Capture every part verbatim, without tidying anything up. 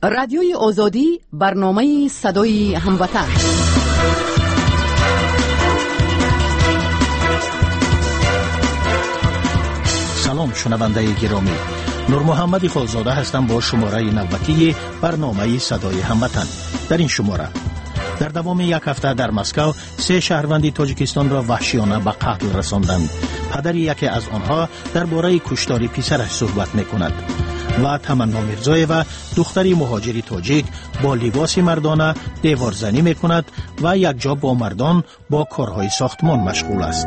رادیوی آزادی، برنامه صدای هموطن. سلام شنونده گرامی، نور محمد خالزاده هستم با شماره نوبتی برنامه صدای هموطن. در این شماره در دوام یک هفته در مسکو سه شهروند تاجیکستان را وحشیانه به قتل رساندند. پدر یکی از آنها درباره کشتار پسرش صحبت می‌کند و تمنا میرزایوا دختری مهاجری تاجیک با لباس مردانه دیوارزنی می‌کند و یک جا با مردان با کارهای ساختمان مشغول است.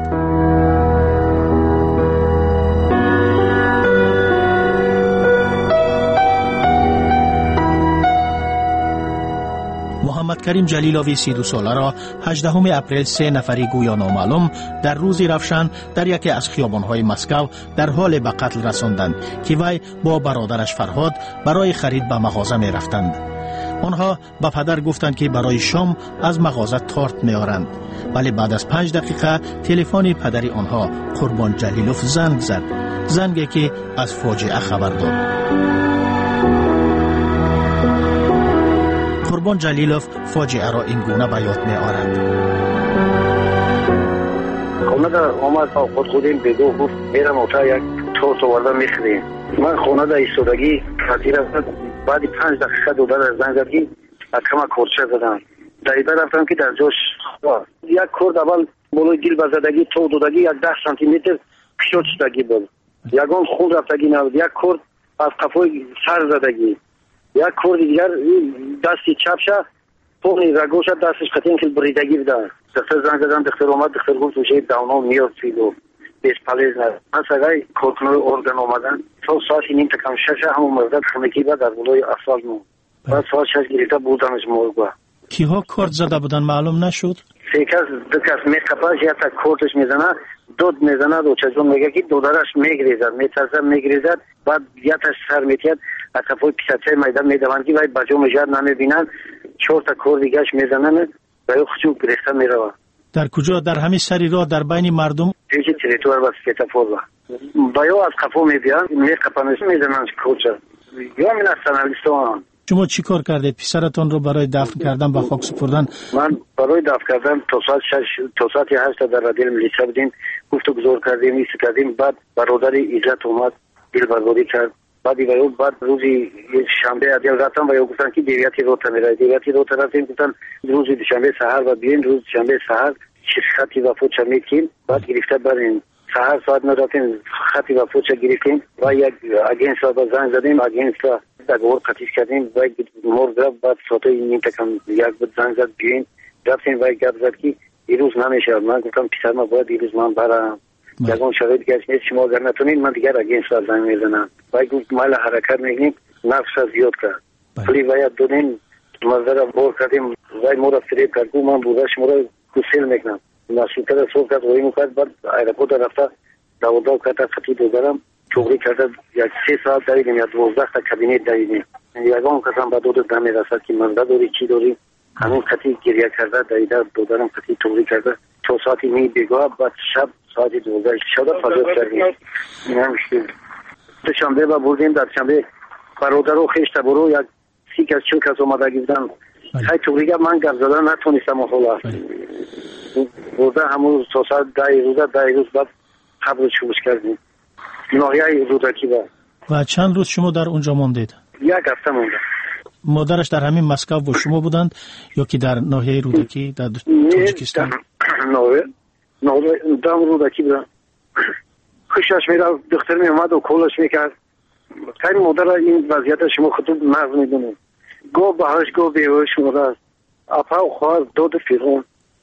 محمد کریم جلیلوی سی و دو ساله را هجدهم اپریل سه نفری گویا نامعلوم در روزی رفشن در یکی از خیابان‌های مسکو در حال به قتل رساندند که وی با برادرش فرهاد برای خرید به مغازه می رفتند. آنها به پدر گفتند که برای شام از مغازه تارت می آرند، ولی بعد از پنج دقیقه تلفن پدری آنها قربان جلیلوف زنگ زد، زنگی که از فاجعه خبر داد. قربان جلیلوف فاجعه را این گونه به یاد می آورد. خونه در آمد تا خود خودیم بگو گفت میرم اتاق یک تورت آورده میخریم. من خونه در ایستادگی خطیر است. بعد پنج دقیقه دوباره زنگ زد که کما کورچه زدم. در ایده رفتم که در جاش یک کرد اول بالای دیل بزدگی تو دودگی یک ده سانتی متر پیشت شدگی بود. یکان خون رفتگی نبود. یک کرد از قفای سر زدگی. یک کرد دیگر دستی چپشه پونی رگوشه دستش قطعین که بریدگی بده. دختر زنگ زدم، دختر اومد، دختر گفت وشه داونا میاد فیلو بیس پالیز نه. پس اگه کورکنوی ارگن اومدن تو ساعتی نیم تکم ششه همون مردد خونگی با در بلوی اصال نو. بعد ساعت شش گریتا بودمش مرگوه. کیها کرد زده بودن معلوم نشد؟ سه کس دو کس میقپاش یا تا کردش میزنه دود میزنه دو چجون میگه که دودارش میگریزد میترسد میگریزد بعد یا تا سر میتید اتفاقی پیسته میدان میدوند که وای بجو مجاد نمیبینن چهار تا کرد دیگهش میزنن و یه خشوب گرفته میروه. در کجا؟ در همین سری راه در بین مردم؟ پیش تریتوار و سکتافور با یو از قفو میبیان میقپانش میزنن کردش یا من از سنویستان. شما چی کار کردید؟ پسرتان رو برای دفن کردن و خاک سپردن؟ من برای دفن کردن تا ساعت شش تا ساعت هشت در رادیل ملیسا بودیم، گفتو گذار کردیم، ایست کردیم. بعد برادر عزت اومد دل برداری کرد. بعد دیگه بعد روزی شنبه ادیل رفتم و یه گفتن که دیویاتی رو تا میره دیویاتی رو تا رفتیم. گفتن روزی دوشنبه سحر و بیاین روز شنبه سحر چه خطی و فوچه میکنیم. بعد گرفته بریم سحر ساعت نداریم خطی و فوچه گرفتیم و یک اگینس را زنگ زدیم. اگینس را در گور قطیش کردیم و مرد رفت. بعد ساعت نیم تکم یک بود زنگ زد بیاین رفتیم و گفت زد که دیروز نمیشه. من گفتم پسر ما باید دیروز من برم یکون شرایط دیگه نیست، شما اگر نتونین من دیگر اگه این سال زنگ میزنم. وای گفت مال حرکت میگیم نفس از زیاد کرد پلی باید دونین مزدر بور کردیم وای مورا فریب کرد گفت من بودش مورا کسیل میکنم نشوکه در صبح کرد وی مکرد. بعد ایرپورت رفته داوداو کرده خطی دوزارم چوغری کرده یک سه ساعت داریم یا دوزده تا کابینت داریم. یکون کسان با دو دمی رسد که مزده دوری چی دوری همین خطی گریه کرده دایده دوزارم خطی چوغری کرده تو ساعتی می بگاه. بعد شب ساعتی دوزده شده فضا کردیم. این هم شده دوشنبه با بردیم. در شنبه برادر و خیشت برو یک سی کس چل کس اومده گفتن خیلی توریگه من گرد زدن نتونستم اخولا برده همون تو ساعت دای روزه دای روز بعد قبل شوش کردیم ناحیه رودکی با. و چند روز شما در اونجا موندید؟ یک هفته مونده. مادرش در همین مسکو با شما بودند یا که در ناحیه رودکی در تاجیکستان؟ نه نه در رودکی بودند. خوشش میره دختر می اومد و کولش میکرد. خیلی مادر این وضعیت شما خودت نقض میدونید. گو بهش گو بیهوش مادر اپا و خواه دو دو فیرون.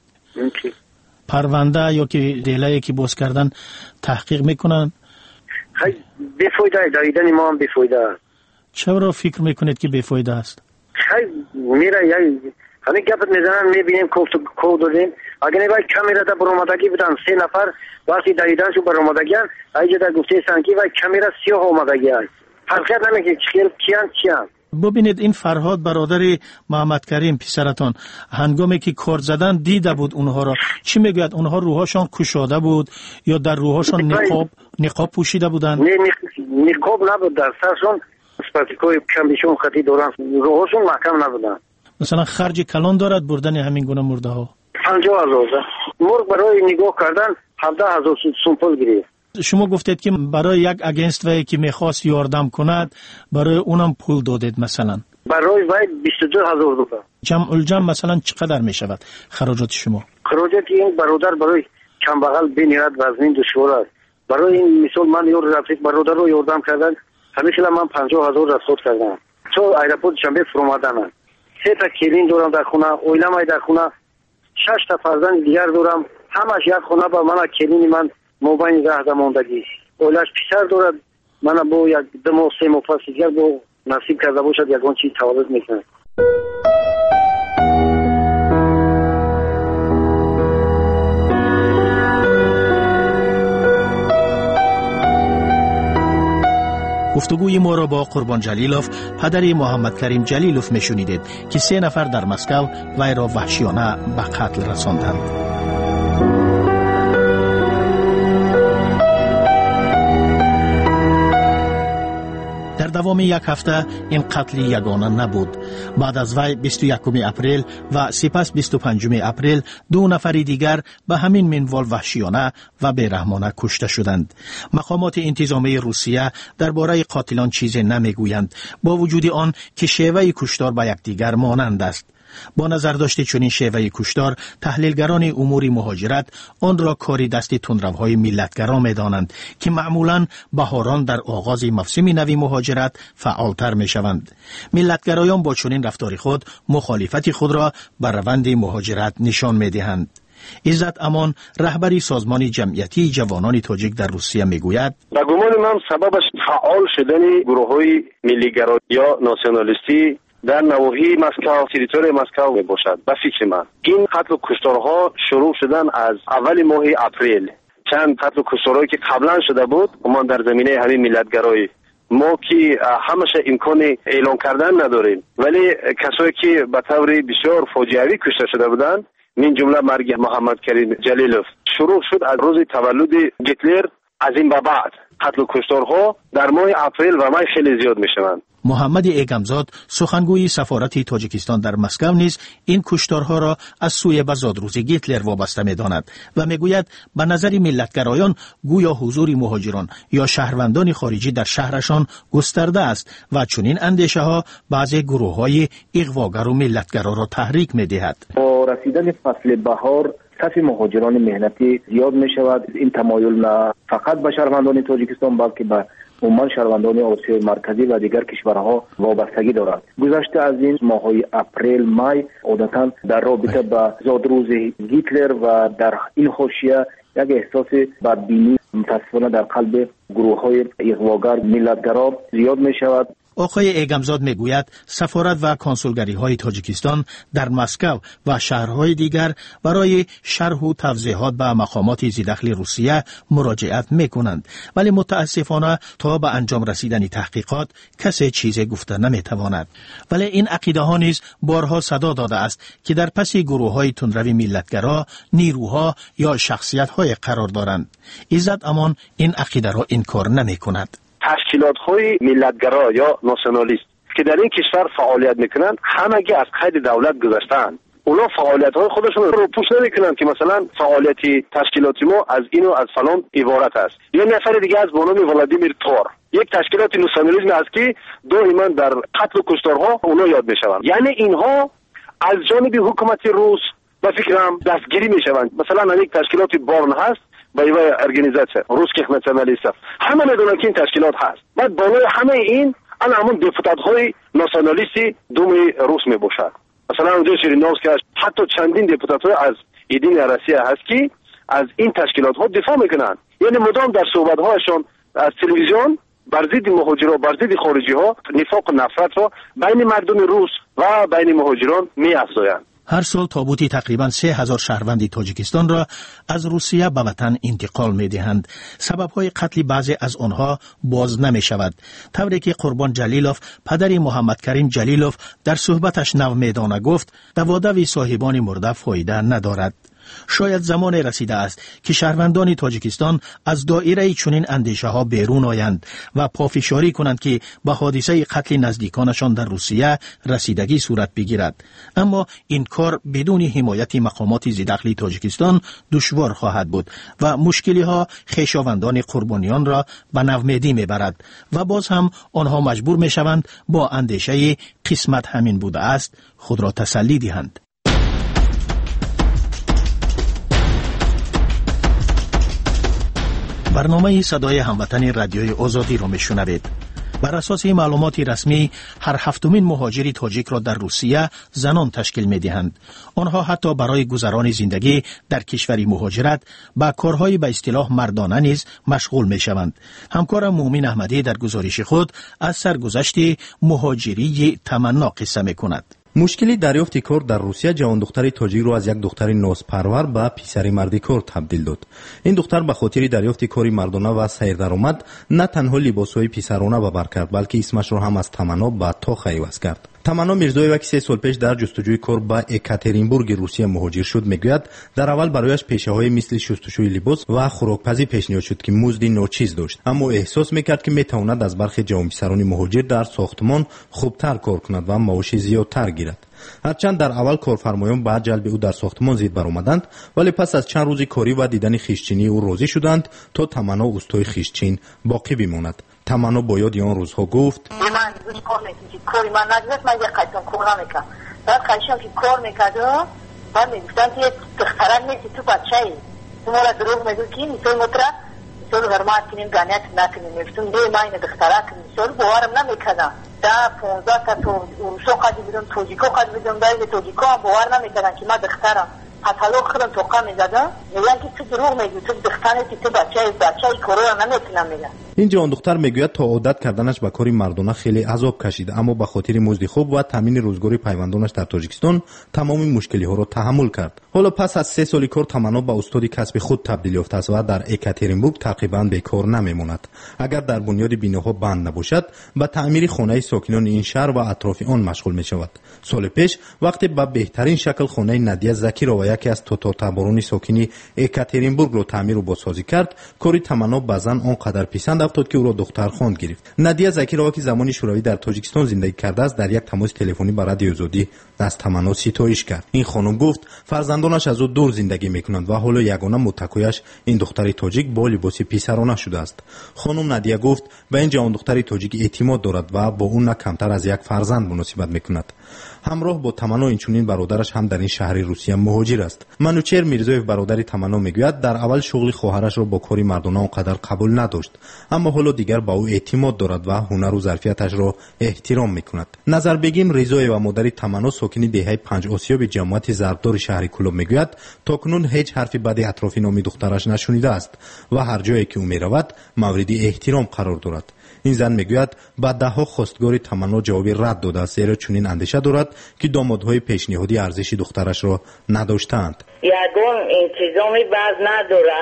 پرونده یا که دیلایی که باز کردن تحقیق میکنن؟ خیلی بیفایده دایدن ما هم بیفایده. چرا فکر میکنید که بیفایده است؟ خیلی میره یعنی همه گپت میزنن میبینیم کود داریم. اگر نباید کمیره در برامدگی بودن سه نفر وقتی دایدنشو برامدگی هن ایجا در گفته سنگی و کمیره سیاه آمدگی هن حرکت نمیگه چیل کیان چیان. ببینید این فرهاد برادر محمد کریم پسرتان هنگامی که کار زدن دیده بود اونها را، چی میگوید؟ اونها روحاشان کشاده بود یا در روحاشان نقاب نقاب پوشیده بودند؟ نه نقاب نبود، در سرشون پاسپورتیکای کم بیشون خطی دارن، روحشون محکم نبودن. مثلا خرج کلان دارد بردن همین گونه مرده ها؟ پنجاه هزار. مرغ برای نگاه کردن هفده هزار سوم پول گرفت. شما گفتید که برای یک اگنست وی که میخواست یاردم کند برای اونم پول دادید مثلا؟ برای وی بیست و دو هزار دلار. جمع الجمع مثلا چقدر میشود خراجات شما؟ خراجات این برادر برای کم بغل بنیرد وزنین دشوار است. برای این مثال من یور رفیق برادر رو یاردم کردن، همیشه من پنجاه هزار رسول کردم. تو ایرپورت شنبه فرمادن. سه تا کلین دارم در خونه، اویلم در خونه، شش تا فرزند دیگر دارم، همش یک خونه با من کلین من موبایل زهده موندگی. اولش پسر دارد، من با یک دو ماه سه ماه پس دیگر با نصیب کرده باشد یکان چیز تولد میکنه. گفتگوی ما را با قربان جلیلوف پدر محمد کریم جلیلوف میشنیدید که سه نفر در مسکو وی را وحشیانه به قتل رساندند. در دوام یک هفته این قتل یگانه نبود. بعد از وی بیست و یکم اپریل و سپس بیست و پنجم اپریل دو نفر دیگر به همین منوال وحشیانه و بیرحمانه کشته شدند. مقامات انتظامی روسیه درباره قاتلان چیزی نمیگویند، با وجود آن که شیوه کشتار به یکدیگر مانند است. با نظر داشته چنین شیوه کشتار، تحلیلگران امور مهاجرت آن را کاری دست تندروهای ملتگرا می‌دانند که معمولاً بهاران در آغاز موسم نوی مهاجرت فعالتر می‌شوند. ملتگرایان با چنین رفتار خود مخالفت خود را بر روند مهاجرت نشان می‌دهند. عزت امان رهبری سازمان جمعیتی جوانان تاجیک در روسیه میگوید: به گمان من سببش فعال شدن گروه‌های ملی‌گرا یا ناسیونالیستی در نواحی مسکو، تریتوری مسکو می باشد. به فکر من این قتل و کشتارها شروع شدن از اول ماه اپریل. چند قتل و کشتارهایی که قبلا شده بود، ما در زمینه همین ملتگرایی ما که همش امکان اعلان کردن نداریم، ولی کسایی که به طور بسیار فاجعه‌ای کشته شده بودند، من جمله مرگ محمد کریم جلیلوف شروع شد از روز تولد هیتلر. از این به بعد قتل و کشتارها در ماه اپریل و مای خیلی زیاد می شوند. محمد ایگمزاد سخنگوی سفارت تاجیکستان در مسکو نیز این کشتارها را از سوی بزادروز هیتلر وابسته می‌داند و میگوید به نظر ملتگرایان گویا حضور مهاجران یا شهروندان خارجی در شهرشان گسترده است و چنین اندیشه ها بعضی گروه‌های اغواگر و ملتگرا را تحریک می‌دهد. با رسیدن فصل بهار صف مهاجران مهنتی زیاد می شود. این تمایل نه فقط به شهروندان تاجیکستان بلکه به عموما شهروندان آسیای مرکزی و دیگر کشورها وابستگی دارد. گذشته از این ماه‌های اپریل مای عادتاً در رابطه با زادروز هیتلر و در این حاشیه یک احساس بدبینی متاسفانه در قلب گروه‌های اغواگر ملتگرا زیاد می شود. آقای ایگمزاد میگوید سفارت و کنسولگری های تاجیکستان در مسکو و شهرهای دیگر برای شرح و توضیحات به مقامات ذی‌دخل روسیه مراجعت میکنند، ولی متاسفانه تا به انجام رسیدن تحقیقات کسی چیزی گفته نمیتواند. ولی این عقیده ها نیز بارها صدا داده است که در پس گروه های تندروی ملتگرا نیروها یا شخصیت های قرار دارند. عزت امان این عقیده را انکار نمیکند. تشکیلات‌های ملتگرا یا ناسیونالیست که در این کشور فعالیت میکنند همگی از قید دولت گذشتند. اونا فعالیت‌های خودشون رو پوش نمیکنند که مثلا فعالیت تشکیلاتی ما از اینو از فلان عبارت است. یه نفر دیگه از به نام ولادیمیر تور یک تشکیلات ناسیونالیسم است که دائما در قتل و کشتارها اونا یاد میشوند. یعنی اینها از جانب حکومت روس به فکرم دستگیری میشوند. مثلا یک تشکیلات بارن هست با یه ارگانیزاسیون روسکیخ ناسیونالیست همه میدونن که این تشکیلات هست. بعد بالای همه این الان همون دپوتات های ناسیونالیستی دوم روس می باشد. مثلا اونجا شیرینوفسکی حتی چندین دپوتات از ایدین روسیه هست که از این تشکیلات ها دفاع میکنن. یعنی مدام در صحبت هایشون از تلویزیون بر ضد مهاجران بر ضد خارجی ها نفاق و نفرت را بین مردم روس و بین مهاجران می افزایند. هر سال تابوتی تقریباً سه هزار شهروند تاجیکستان را از روسیه به وطن انتقال می دهند. سببهای قتل بعضی از آنها باز نمی شود. طوری که قربان جلیلوف پدر محمد کریم جلیلوف در صحبتش نو میدانه گفت، دوادوی صاحبان مرده فایده ندارد. شاید زمان رسیده است که شهروندان تاجیکستان از دایره چنین اندیشه ها بیرون آیند و پافشاری کنند که به حادثه قتل نزدیکانشان در روسیه رسیدگی صورت بگیرد. اما این کار بدون حمایت مقامات ضدعقلی تاجیکستان دشوار خواهد بود و مشکلی ها خویشاوندان قربانیان را به نومیدی میبرد و باز هم آنها مجبور می شوند با اندیشه قسمت همین بوده است خود را تسلی دهند. برنامه صدای هموطن رادیوی آزادی را میشنوید. بر اساس معلومات رسمی هر هفتمین مهاجر تاجیک را در روسیه زنان تشکیل می‌دهند. آنها حتی برای گذران زندگی در کشوری مهاجرت با کارهای به اصطلاح مردانه نیز مشغول می‌شوند. همکارم مومن احمدی در گزارش خود از سرگذشت مهاجری تمنا قصه می‌کند. مشکلی دریافت کار در روسیه جوان دختری تاجیک رو از یک دختر نازپرور به پسری مردی کار تبدیل داد. این دختر به خاطر دریافت کاری مردانه و سیر درآمد نه تنها لباسهای پسرانه به بر کرد بلکه اسمش را هم از تمنا به تاخ عوض کرد. تمنا میرزایووا که سه سال پیش در جستجوی کار به اکاترینبورگ روسیه مهاجر شد میگوید در اول برایش پیشه‌های مثل شستشوی لباس و خوراکپزی پیشنهاد شد که مزد ناچیز داشت، اما احساس میکرد که میتواند از برخی جوان پسران مهاجر در ساختمان خوبتر کار کند و معاش زیادتر گیرد. هرچند در اول کارفرمایان بعد جلب او در ساختمان زید برآمدند، ولی پس از چند روزی کاری و دیدن خویشچینی او راضی شدند تا تمنا اوستای خویشچین باقی بماند. تمنا با یاد آن روزها گفت: من روز کار میکنم، کاری من نداشت، من یک قیدم کار نمیکنم. بعد خیشم که کار میکردم، بعد میگفتن که دختران نیستی، تو بچه‌ای، تو ما را دروغ میگویی که مثل مطرح مثل هرمات کنیم گانیت نکنیم. میگفتم دی من این دختران کنیم، مثل باورم نمیکردم. دا پونزده تا تو روسا قدی بودم، توجیکا قدی بودم، باید توجیکا هم باور نمیکردن که من دخترم. حتالو خودم توقع میزدم، میگن که تو دروغ میگویی، تو دختر نیستی، تو بچه‌ای، بچه‌ای کارو را نمیتونم میگن. این جوان دختر میگوید تا عادت کردنش به کاری مردانه خیلی عذاب کشید، اما به خاطر مزد خوب و تامین روزگاری پیوندانش در تاجیکستان تمام مشکلی ها را تحمل کرد. حالا پس از سه سال کار تمنا به استاد کسب خود تبدیل یافته است و در اکاترینبورگ تقریبا بیکار نمیماند. اگر در بنیاد بیناها بند نباشد، به تعمیر خانه ساکنان این شهر و اطراف آن مشغول می شود. سال پیش وقتی به بهترین شکل خانه نادیا زکی را و یکی از تاتارباران ساکنی اکاترینبورگ را تعمیر و بازسازی کرد، کاری تمنا بازن آنقدر پسند افتاد که او را دختر خواند گرفت. نادیا زکی را که زمانی شوروی در تاجیکستان زندگی کرده است، در یک تماس تلفنی با رادیو آزادی از تمنا ستایش کرد. این خانم گفت فرزندانش از او دور زندگی میکنند و حالا یگانه متکایش این دختر تاجیک با لباس پسرانه شده است. خانم نادیا گفت به این جوان دختر تاجیک اعتماد دارد و با اون نه کمتر از یک فرزند مناسبت میکند. همراه با تمنا اینچنین برادرش هم در این شهر روسیه مهاجر است. منوچر میرزایوف برادر تمنا میگوید در اول شغل خواهرش را با کاری مردانه آنقدر قبول نداشت، اما حالا دیگر با او اعتماد دارد و هنر و ظرفیتش را احترام میکند. نظر بگیم رضایوف و مادر تمنا ساکن دهه پنج آسیاب جماعت ضربدار شهر کلوب میگوید تاکنون هیچ حرفی بد اطراف نامی دخترش نشنیده است و هر جایی که او میرود مورد احترام قرار دارد. این زن میگوید بعد ده ها خواستگار تمنا جواب رد داده است، زیرا چنین اندیشه دارد که دامادهای پیشنهادی ارزش دخترش را نداشتند. یگان انتظامی باز نداره،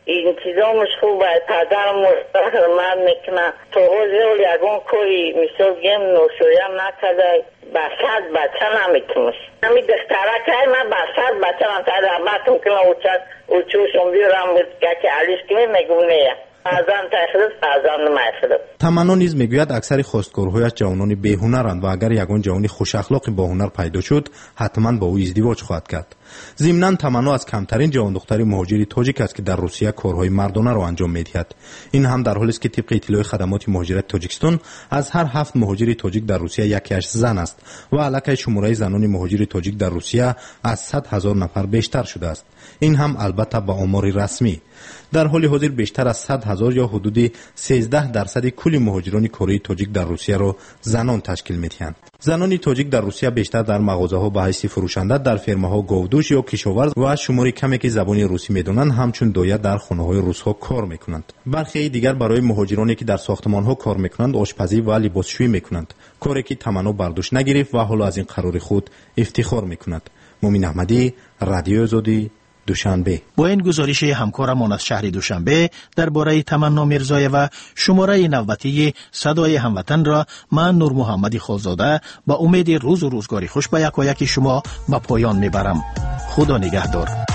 انتظامش خوبه، پدرم مستحرمت میکنه، تو حوزه یگان کوی مثل گیم نوشویم نکده، بسد بچه نمیتونست. همی دختره که من بسد بچه من تا رحمتم کنه او چوشم بیرم که علیش که میگونه ازم تخریب ازم نمیخرد. تمنا نیز میگوید اکثر خواستگارهایش جوانان بی‌هنرند و اگر یگان جوانی خوش اخلاقی با هنر پیدا شد حتما با او ازدواج خواهد کرد. ضمناً تمنا از کمترین جوان دختری مهاجری تاجیک است که در روسیه کارهای مردانه را انجام میدهد. این هم در حالی است که طبق اطلاع خدمات مهاجرت تاجیکستان از هر هفت مهاجر تاجیک در روسیه یکیش زن است و علاقه شماره زنان مهاجر تاجیک در روسیه از صد هزار نفر بیشتر شده است. این هم البته با آمار رسمی. در حال حاضر بیشتر از صد هزار یا حدود سیزده درصد کل مهاجران کره تاجیک در روسیه را زنان تشکیل می‌دهند. زنان تاجیک در روسیه بیشتر در مغازه‌ها به حیث فروشنده، در فرمه‌ها گاودوش یا کشاورز و شماری کمی که زبان روسی می‌دانند همچون دایه در خانه‌های روس‌ها کار می‌کنند. برخی دیگر برای مهاجرانی که در ساختمان‌ها کار می‌کنند آشپزی و لباسشویی می‌کنند، کاری که تمنا برداشت نگرفت و حالا از این قرار خود افتخار می‌کند. مومن احمدی، رادیو آزادی، دوشنبه. با این گزارش همکارمان از شهر دوشنبه درباره تمنا میرزایووا شماره نوبتی صدای هموطن را من نور محمدی خالزاده با امید روز و روزگاری خوش به یکایک شما به پایان میبرم. خدا نگهدار.